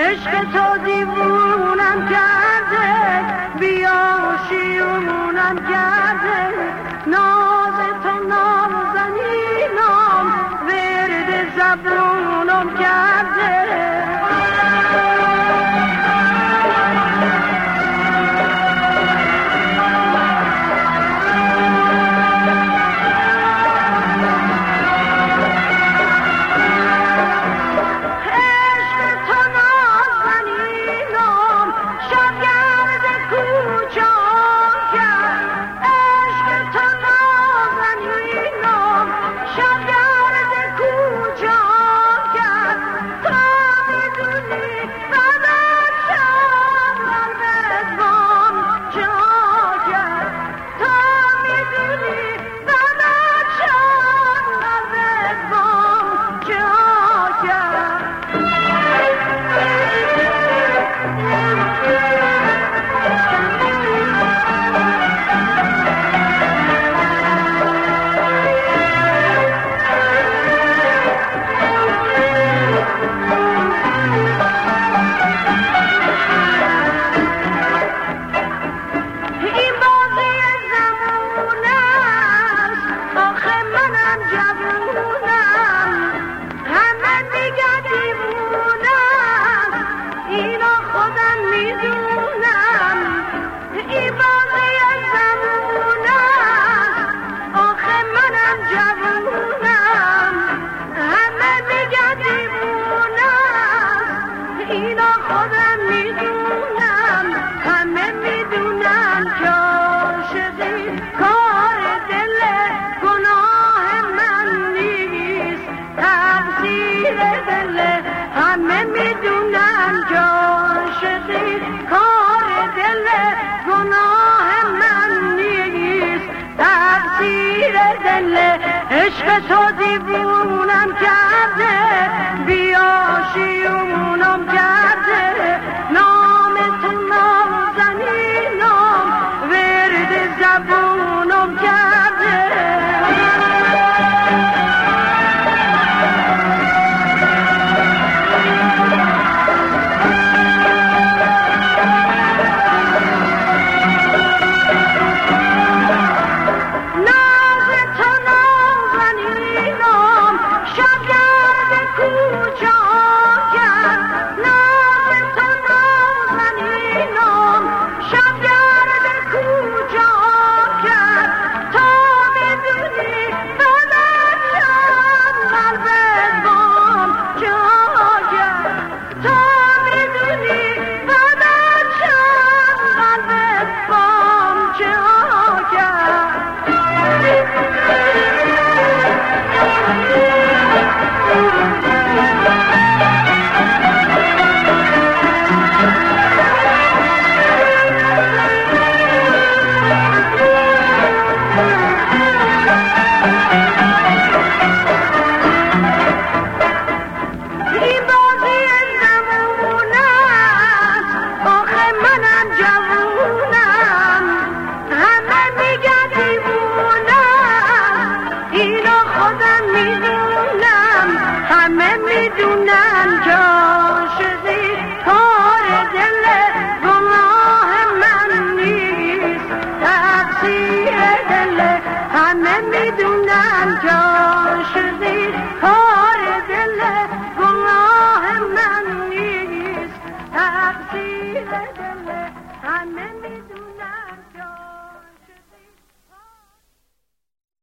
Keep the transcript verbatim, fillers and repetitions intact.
عشق تو دیوونم کرده، بیاشیونم کرده، ناز تو نازنینم ورد زبونم کرده. همه میدونن که عاشقی کار دل، گناه من نیست تقصیر دل. عشق تو دیوونم کرده، بیاشیونم کرده، نام تو نازنینم ورد زبونم کرده. میدونن که عاشقی کار دل، گناه من نیست تقصیر دل. همه میدونن که عاشقی کار دل، گناه من نیست تقصیر دل. همه میدونن